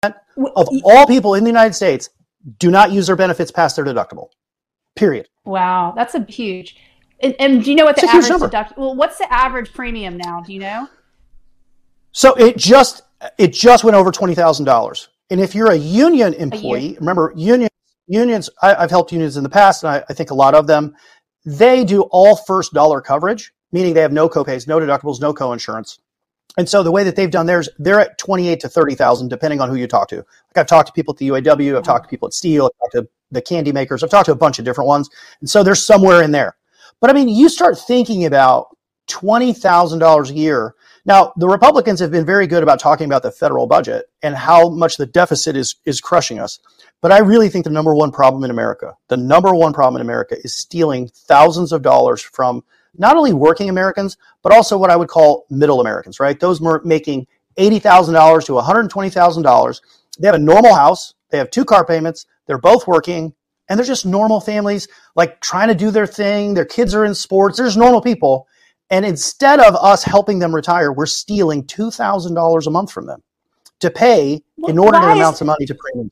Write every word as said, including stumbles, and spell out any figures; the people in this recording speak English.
of all people in the United States do not use their benefits past their deductible. Period. Wow, that's a huge. And, and do you know what the average deductible? Well, what's the average premium now? Do you know? So it just it just went over twenty thousand dollars. And if you're a union employee, a remember union unions. I, I've helped unions in the past, and I, I think a lot of them. They do all first dollar coverage, meaning they have no copays, no deductibles, no coinsurance. And so the way that they've done theirs, they're at twenty-eight to thirty thousand, depending on who you talk to. Like I've talked to people at the U A W, I've talked to people at Steel, I've talked to the candy makers, I've talked to a bunch of different ones. And so there's somewhere in there. But I mean, you start thinking about twenty thousand dollars a year. Now, the Republicans have been very good about talking about the federal budget and how much the deficit is, is crushing us. But I really think the number one problem in America, the number one problem in America is stealing thousands of dollars from not only working Americans, but also what I would call middle Americans, right? Those making eighty thousand dollars to one hundred twenty thousand dollars. They have a normal house. They have two car payments. They're both working. And they're just normal families, like trying to do their thing. Their kids are in sports. They're just normal people. And instead of us helping them retire, we're stealing two thousand dollars a month from them to pay well, inordinate amounts of money to premium.